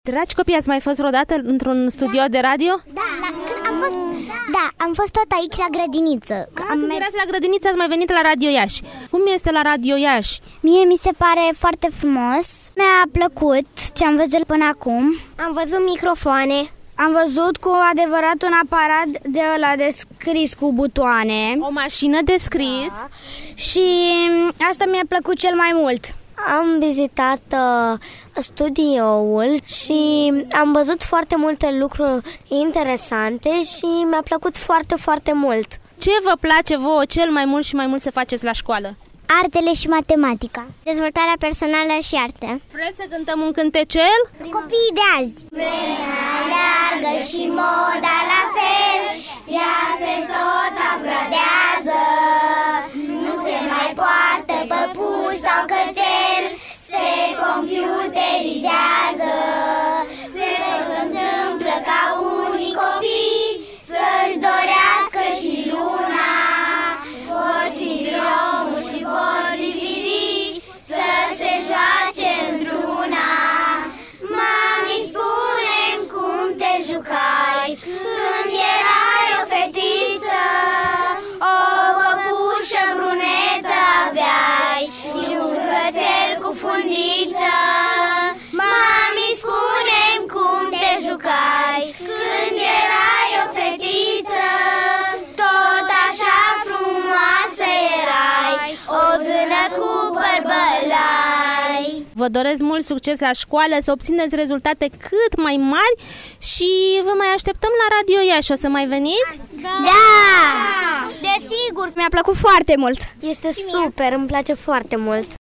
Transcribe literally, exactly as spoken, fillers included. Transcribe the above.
Dragi copii, ați mai fost vreodată într-un studio de radio? Da, la, am fost, da, am fost tot aici la grădiniță. Ah, am când mers... erați la grădiniță, ați mai venit la Radio Iași. Cum este la Radio Iași? Mie mi se pare foarte frumos. Mi-a plăcut ce am văzut până acum. Am văzut microfoane. Am văzut cu adevărat un aparat de ăla de scris cu butoane. O mașină de scris. Da. Și asta mi-a plăcut cel mai mult. Am vizitat uh, studioul și am văzut foarte multe lucruri interesante și mi-a plăcut foarte, foarte mult. Ce vă place vouă cel mai mult și mai mult să faceți la școală? Artele și matematica. Dezvoltarea personală și arte. Vreți să cântăm un cântecel? Copiii de azi. Vremea aleargă și moda la fel, ea se tot upgradează. Nu se mai poartă păpuși sau cățel, se computerizează. Se tot întâmplă ca unii copii să-și dorească și luna. Vor fi drumul și vor dividi să se joace într-una. Mami, spune-mi cum te jucai când erai o fetiță. O păpușă brunetă aveai și un cățel cu fundiță. Mami, spune-mi cum te jucai când erai o fetiță. Tot așa frumoasă erai, o zână cu bărbălai. Vă doresc mult succes la școală, să obțineți rezultate cât mai mari și vă mai așteptăm la Radio Iași. O să mai veniți? Da! da! Desigur, mi-a plăcut foarte mult. Este super, îmi place foarte mult.